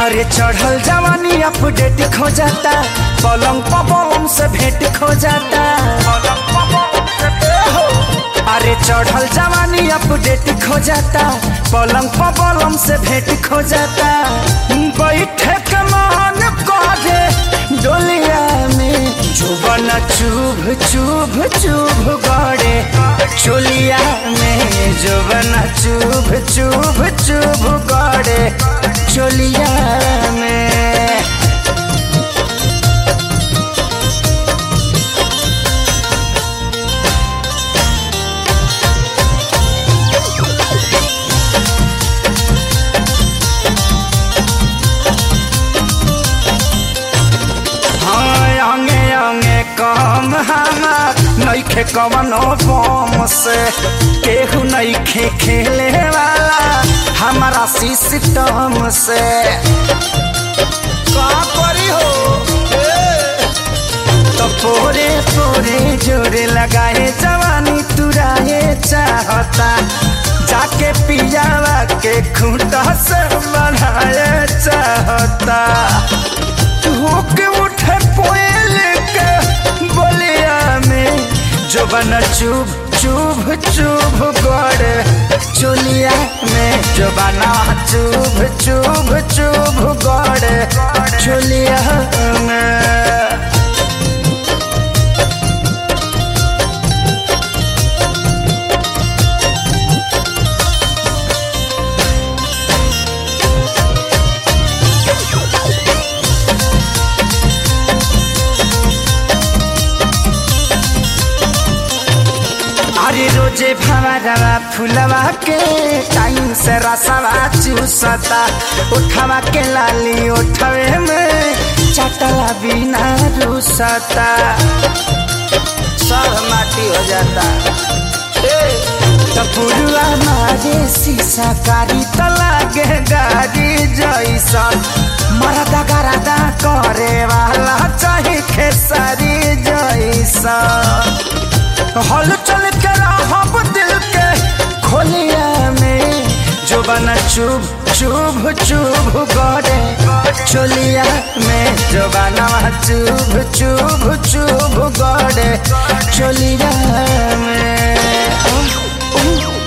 अरे चढ़ल जवानी अपडेट खो जाता, पलंग पवन से भेंट खो जाता। अरे चढ़ल जवानी अपडेट खो जाता, पलंग पवन से भेंट खो जाता। बैठे के मन करे डोलिया में, जुबन चुभ चुभ चुभ गड़े चोलिया में, जुबन चुभ चुभ चुभ गड़े चोलिया में। कम हमार नइखे कवनो बम से, केहू नइखे खेले वाला हमारा सिस्टम से। का करी हो तो पोरे पोरे जोरे लगाए जवानी तुराए चाहता, जाके पियावा के खूंटा से बढ़ाए चाहता। होके उठे पोयल के बोलिया में, जोबन चुभ चुभ चुभ गड़े चोलिया में, जोबना चुभ चुभ चुभ गड़े चोलिया में। अरे रोजे भवरवा फुलवा के टाइम से रसवा चूसता, उठवा के लाली उठवे में चटला बिना रूसता, सब माटी हो जाता। पुरुआ मारे शीशा कारी तो लागे गाड़ी जैसा, मरदा गरदा करे वाला चाहे खेसारी जैसा। हल चल के रहब दिल के खोलिया में, जोबन चुभ चुभ चुभ गड़े चोलिया में, जोबना चुभ चुभ चुभ गड़े चोलिया में।